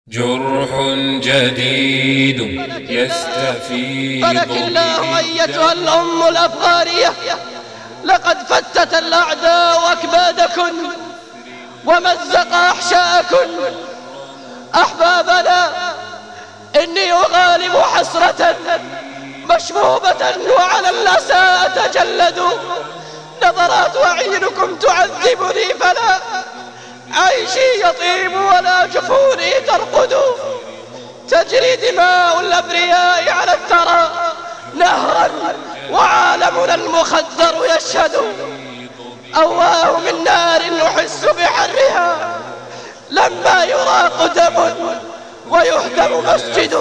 جرح جديد يستفيض فلك الله أيتها الأم الأفغانية، لقد فتت الأعداء أكبادكن ومزق أحشاءكن. أحبابنا، إني أغالب حسرة مشبوبة وعلى الأسى أتجلد. نظرات أعينكم تعذبني، فلا عيشي يطيب ولا جفوني ترقد. تجري دماء الأبرياء على الثرى نهرا وعالمنا المخدر يشهد. أواه من نار أحس بحرها لما يراق دم ويهدم مسجد.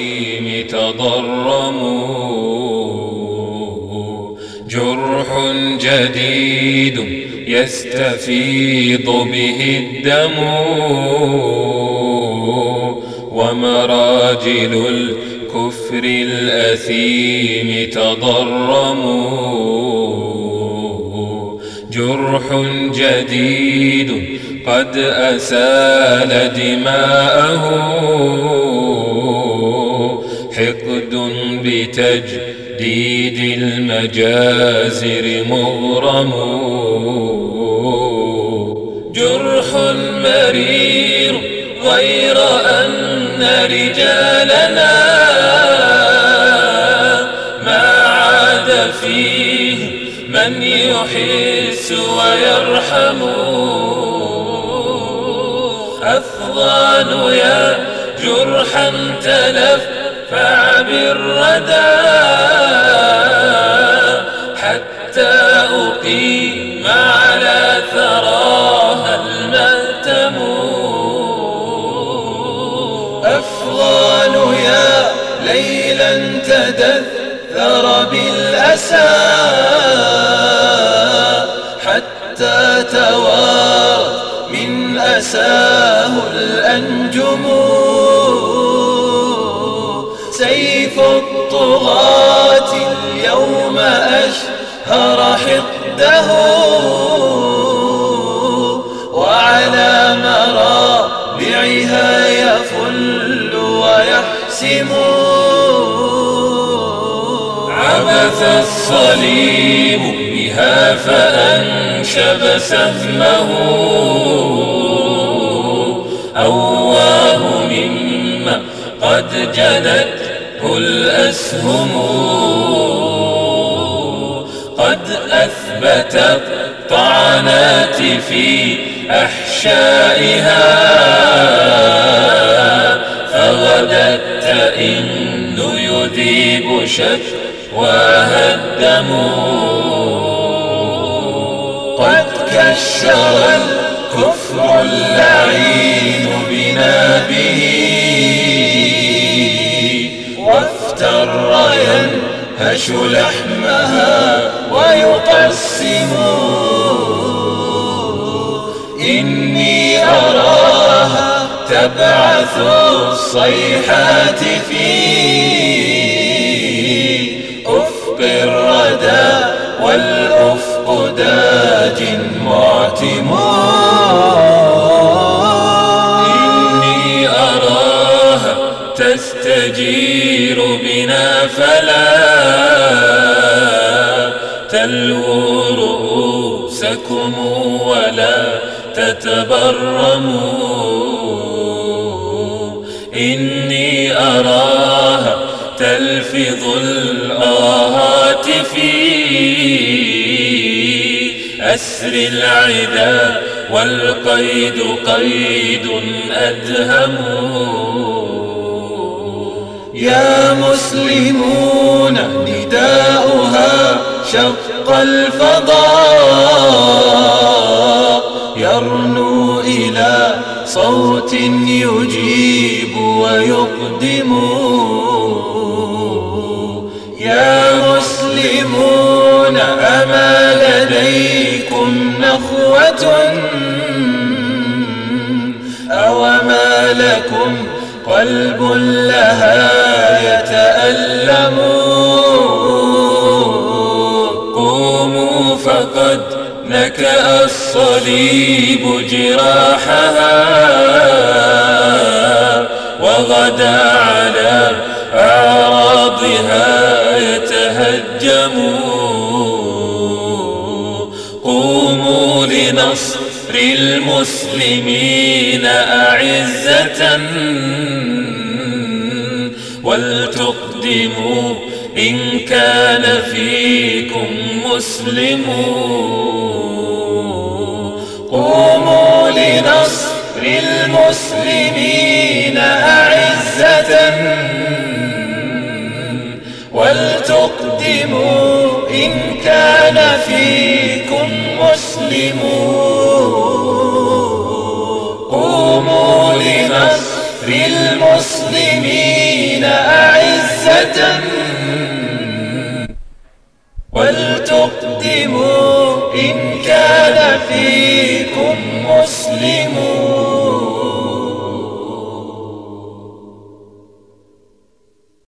تضرموا جرح جديد يستفيض به الدم، ومراجل الكفر الأثيم تضرموا. جرح جديد قد أسال دماءه، حقد بتجديد المجازر مغرم. جرح مرير غير أن رجالنا ما عاد فيه من يحس ويرحم. أفغان يا جرحا تلفع بالردى، حتى أقيم على ثراها المأتم. أفغان يا ليلا تدثر بالأسى، حتى توارى من أساه الأنجم. سيف الطغاة اليوم أشهر حقده، وعلى مرابعها يفل ويحسم. عبث الصليب بها فأنشب سهمه، أواه مما قد جنته الأسهم. قد أثبتت الطعنات في أحشائها، فغدت تئن يذيب شكواها الدم. قد كشر الكفر اللعين بنا به، وافتر ينهش لحمها ويقسم. إني أراها تبعث الصيحات في أفق الردى، والأفق داج معتم. إني أراها تستجير بنا، فلا تلووا رؤوسكم ولا تتبرموا. إني أراها تلفظ الآهات في أسر العدا، والقيد قيد أدهم. يا مسلمون نداؤها شق الفضاء، يرنو إلى صوت يجيب ويقدم. يا مسلمون أما لديكم نخوة، أوما لكم قلب لها يتألم. قوموا فقد نكأ الصليب جراحها، وغدا على أعراضها يتهجمون. قوموا لنصر المسلمين أعزة ولتقدموا إن كان فيكم مسلمون. قوموا لنصر المسلمين أعزة ولتقدموا إن كان فيكم مسلمون. قوموا لنصر المسلمين أعزة ولتقدموا إن كان فيكم مسلمون.